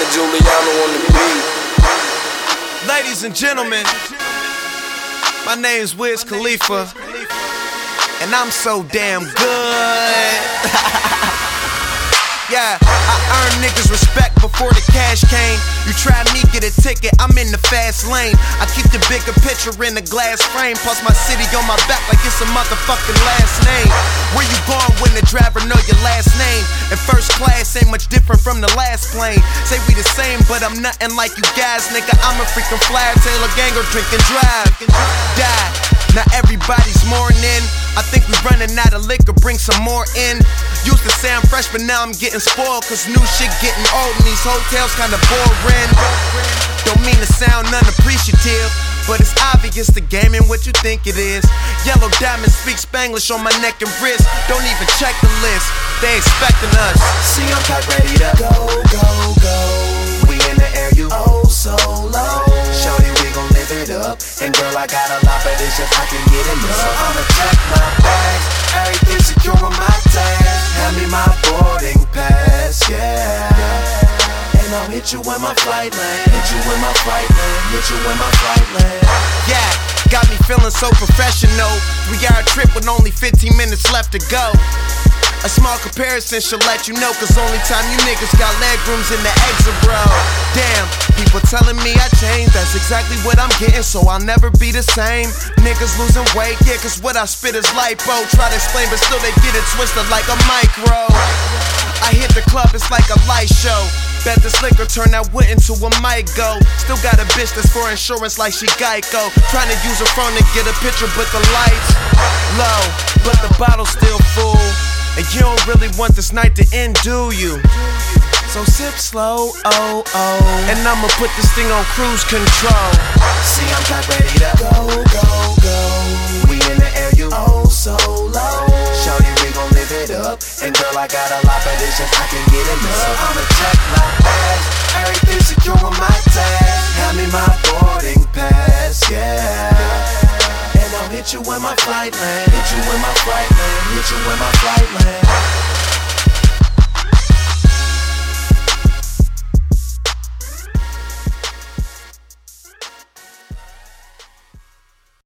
Giuliano on the beat. Ladies and gentlemen, my name's Wiz Khalifa, and I'm so damn good. Yeah, I earned niggas respect before the cash came. You try me, get a ticket, I'm in the fast lane. I keep the bigger picture in the glass frame. Plus my city on my back like it's a motherfucking last name. Where you going when the driver know your last name? And first class ain't much different from the last plane. Say we the same, but I'm nothing like you guys, nigga. I'm a freaking flyer, Taylor Ganger, drink and drive. Die. Now everybody's mourning. I think we running out of liquor, bring some more in. Used to say I'm fresh, but now I'm getting spoiled, cause new shit getting old and these hotels kinda boring. Don't mean to sound unappreciative, but it's obvious the game ain't what you think it is. Yellow diamonds speak Spanglish on my neck and wrist. Don't even check the list, they expecting us. See, I'm packed ready to go, go, go. We in the air, you oh so low. Shorty, we gon' live it up. And girl, I got a lot, but it's just I can get enough. So I'ma check my bags, everything secure on my tag. Hand me my boarding pass, yeah. And I'll hit you when my flight land. Hit you when my flight land. Hit you when my flight land. Yeah, got me feeling so professional. 3-hour trip with only 15 minutes left to go. A small comparison should let you know, cause only time you niggas got leg rooms in the exit row. Damn, people telling me I changed, that's exactly what I'm getting, so I'll never be the same. Niggas losing weight, yeah, cause what I spit is lipo. Try to explain, but still they get it twisted like a micro. I hit the club, it's like a light show. Bet this liquor turn that wit into a mic go. Still got a bitch that's for insurance like she Geico. Trying to use her phone to get a picture, but the lights low, but the bottle's still full. And you don't really want this night to end, do you? So sip slow, oh, oh. And I'ma put this thing on cruise control. See, I'm packed ready to go, go, go. We in the air, you oh so low. Shorty, we gon' live it up. And girl, I got a lot, but it's just I can get enough. So I'ma check my bags, everything secure on my tag. Hand me my boarding pass, yeah. And I'll hit you when my flight land. Hit you when my flight land. Hit you when my flight land.